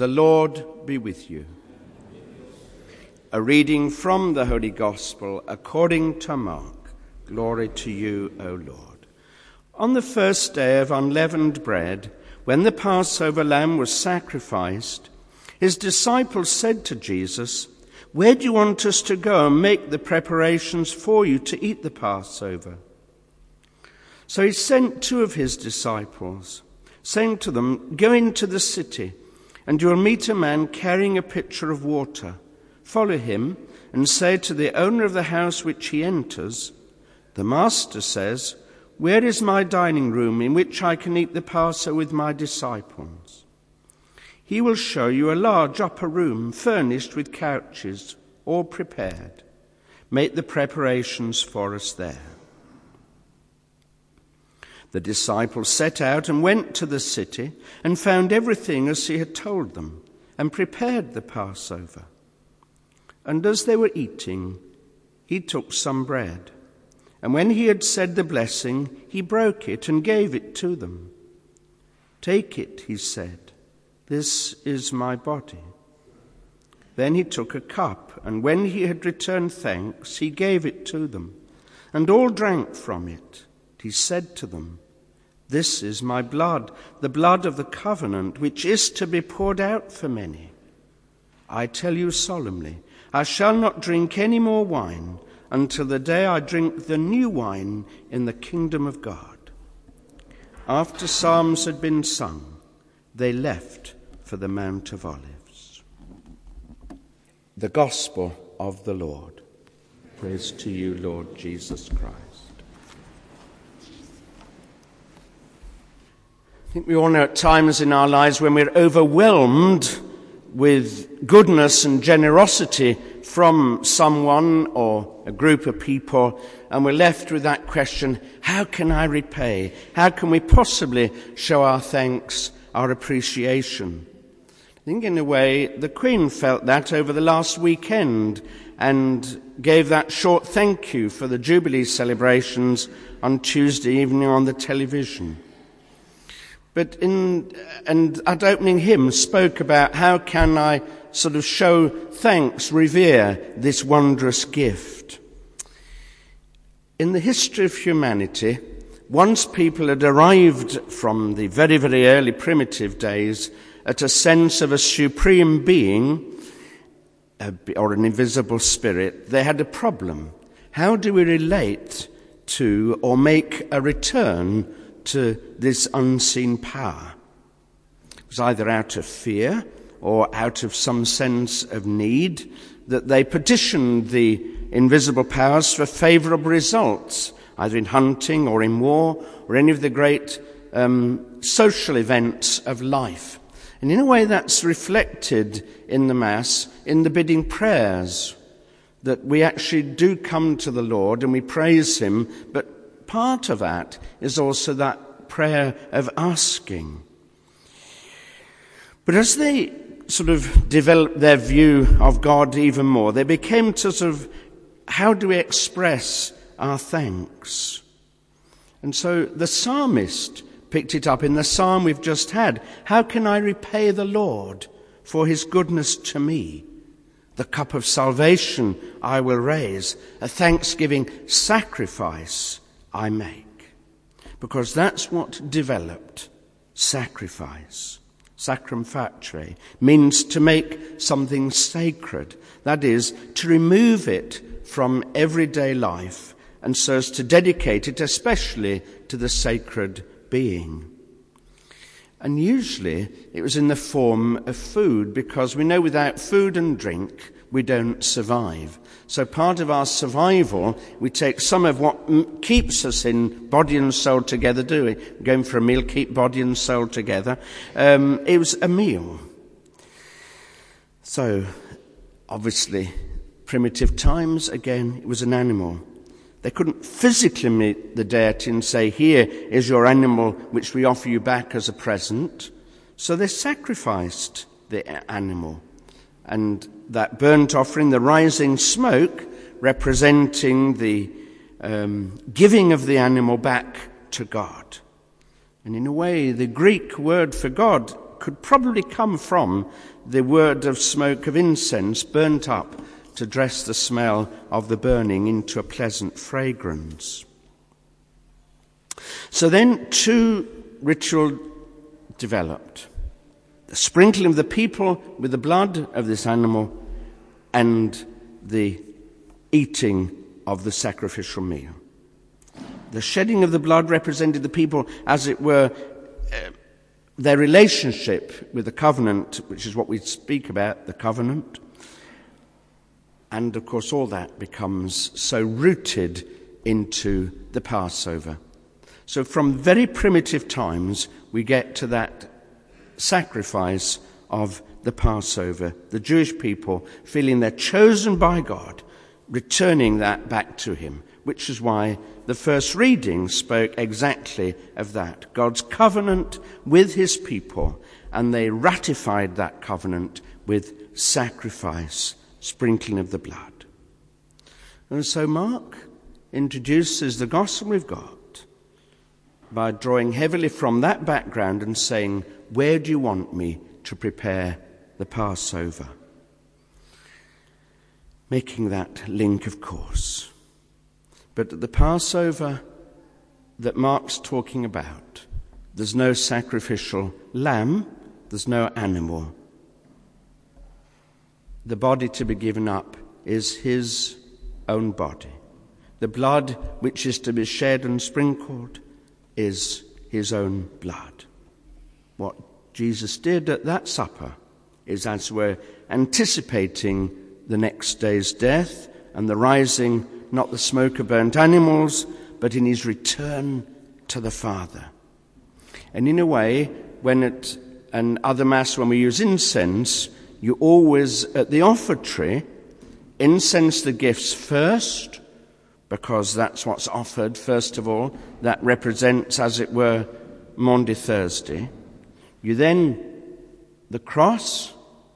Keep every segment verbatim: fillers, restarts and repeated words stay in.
The Lord be with you. A reading from the Holy Gospel according to Mark. Glory to you, O Lord. On the first day of unleavened bread, when the Passover lamb was sacrificed, his disciples said to Jesus, "Where do you want us to go and make the preparations for you to eat the Passover?" So he sent two of his disciples, saying to them, "Go into the city, and you will meet a man carrying a pitcher of water. Follow him and say to the owner of the house which he enters, 'The Master says, where is my dining room in which I can eat the Passover with my disciples?' He will show you a large upper room furnished with couches, all prepared. Make the preparations for us there." The disciples set out and went to the city and found everything as he had told them and prepared the Passover. And as they were eating, he took some bread. And when he had said the blessing, he broke it and gave it to them. "Take it," he said. "This is my body." Then he took a cup, and when he had returned thanks, he gave it to them. And all drank from it. He said to them, "This is my blood, the blood of the covenant, which is to be poured out for many. I tell you solemnly, I shall not drink any more wine until the day I drink the new wine in the kingdom of God." After psalms had been sung, they left for the Mount of Olives. The Gospel of the Lord. Praise to you, Lord Jesus Christ. I think we all know at times in our lives when we're overwhelmed with goodness and generosity from someone or a group of people, and we're left with that question, how can I repay? How can we possibly show our thanks, our appreciation? I think in a way the Queen felt that over the last weekend and gave that short thank you for the Jubilee celebrations on Tuesday evening on the television. But in, and at opening hymn spoke about how can I sort of show thanks, revere this wondrous gift. In the history of humanity, once people had arrived from the very, very early primitive days at a sense of a supreme being or an invisible spirit, they had a problem. How do we relate to or make a return to this unseen power? It was either out of fear or out of some sense of need that they petitioned the invisible powers for favourable results, either in hunting or in war or any of the great um, social events of life. And in a way that's reflected in the Mass, in the bidding prayers, that we actually do come to the Lord and we praise him, but part of that is also that prayer of asking. But as they sort of developed their view of God even more, they became to sort of, how do we express our thanks? And so the psalmist picked it up in the psalm we've just had. How can I repay the Lord for his goodness to me? The cup of salvation I will raise, a thanksgiving sacrifice I make. Because that's what developed sacrifice. Sacrum facere means to make something sacred. That is, to remove it from everyday life and so as to dedicate it especially to the sacred being. And usually it was in the form of food, because we know without food and drink we don't survive. So part of our survival, we take some of what m- keeps us in body and soul together, do we? Going for a meal, keep body and soul together. Um, it was a meal. So, obviously, primitive times, again, it was an animal. They couldn't physically meet the deity and say, here is your animal which we offer you back as a present. So they sacrificed the animal. And that burnt offering, the rising smoke, representing the um, giving of the animal back to God. And in a way, the Greek word for God could probably come from the word of smoke of incense burnt up to dress the smell of the burning into a pleasant fragrance. So then two rituals developed. The sprinkling of the people with the blood of this animal and the eating of the sacrificial meal. The shedding of the blood represented the people, as it were, uh, their relationship with the covenant, which is what we speak about, the covenant. And, of course, all that becomes so rooted into the Passover. So from very primitive times, we get to that sacrifice of the Passover, the Jewish people feeling they're chosen by God, returning that back to him, which is why the first reading spoke exactly of that. God's covenant with his people, and they ratified that covenant with sacrifice, sprinkling of the blood. And so Mark introduces the gospel of God by drawing heavily from that background and saying, where do you want me to prepare the Passover? Making that link, of course. But at the Passover that Mark's talking about, there's no sacrificial lamb, there's no animal. The body to be given up is his own body. The blood which is to be shed and sprinkled is his own blood. What Jesus did at that supper is, as we're anticipating the next day's death and the rising, not the smoke of burnt animals, but in his return to the Father. And in a way, when at an other Mass, when we use incense, you always, at the offertory, incense the gifts first, because that's what's offered, first of all. That represents, as it were, Maundy Thursday. You then, the cross,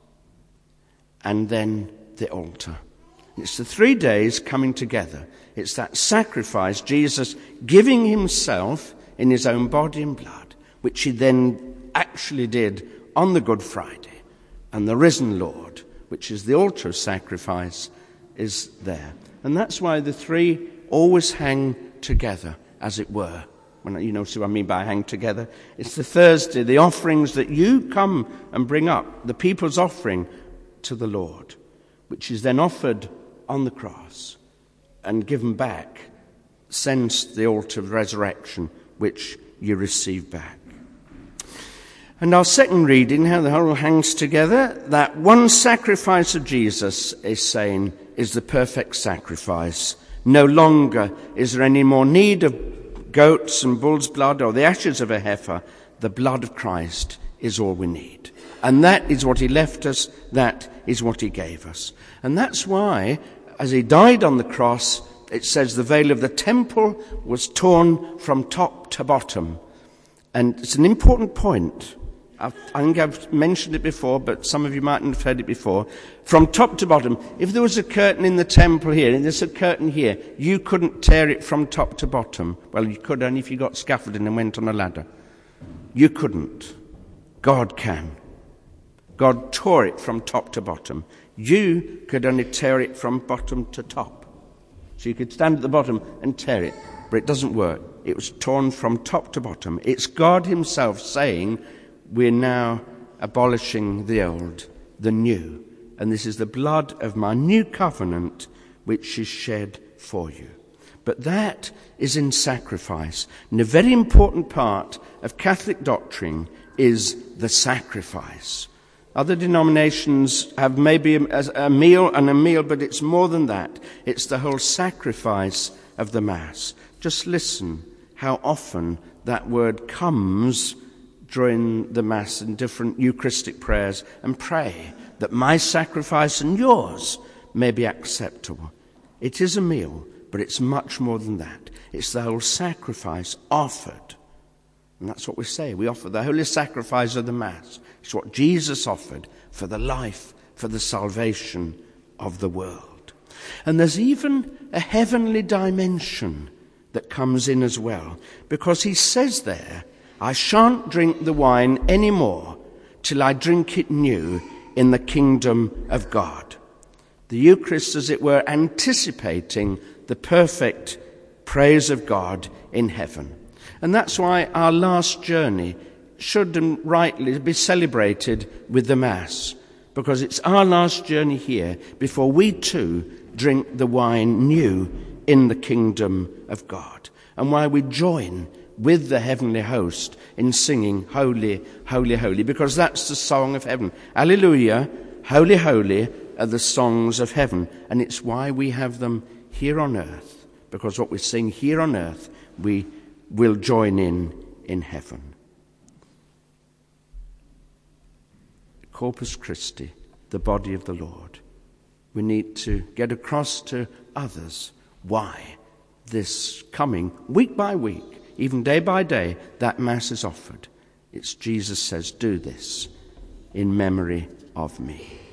and then the altar. It's the three days coming together. It's that sacrifice, Jesus giving himself in his own body and blood, which he then actually did on the Good Friday. And the risen Lord, which is the altar of sacrifice, is there. And that's why the three always hang together, as it were. When you know what I mean by hang together. It's the Thursday, the offerings that you come and bring up, the people's offering to the Lord, which is then offered on the cross and given back, since the altar of resurrection, which you receive back. And our second reading, how the whole hangs together, that one sacrifice of Jesus is saying is the perfect sacrifice. No longer is there any more need of goats and bull's blood or the ashes of a heifer. The blood of Christ is all we need. And that is what he left us. That is what he gave us. And that's why, as he died on the cross, it says the veil of the temple was torn from top to bottom. And it's an important point. I've, I think I've mentioned it before, but some of you mightn't have heard it before. From top to bottom, if there was a curtain in the temple here, and there's a curtain here, you couldn't tear it from top to bottom. Well, you could only if you got scaffolding and went on a ladder. You couldn't. God can. God tore it from top to bottom. You could only tear it from bottom to top. So you could stand at the bottom and tear it, but it doesn't work. It was torn from top to bottom. It's God himself saying, we're now abolishing the old, the new. And this is the blood of my new covenant, which is shed for you. But that is in sacrifice. And a very important part of Catholic doctrine is the sacrifice. Other denominations have maybe a, a meal and a meal, but it's more than that. It's the whole sacrifice of the Mass. Just listen how often that word comes during the Mass in different Eucharistic prayers, and pray that my sacrifice and yours may be acceptable. It is a meal, but it's much more than that. It's the whole sacrifice offered. And that's what we say. We offer the holy sacrifice of the Mass. It's what Jesus offered for the life, for the salvation of the world. And there's even a heavenly dimension that comes in as well, because he says there, I shan't drink the wine any more till I drink it new in the kingdom of God. The Eucharist, as it were, anticipating the perfect praise of God in heaven. And that's why our last journey should and rightly be celebrated with the Mass, because it's our last journey here before we too drink the wine new in the kingdom of God, and why we join with the heavenly host in singing Holy, Holy, Holy, because that's the song of heaven. Alleluia, Holy, Holy are the songs of heaven, and it's why we have them here on earth, because what we sing here on earth we will join in in heaven. Corpus Christi, the body of the Lord. We need to get across to others why this coming, week by week, even day by day, that Mass is offered. It's Jesus says, do this in memory of me.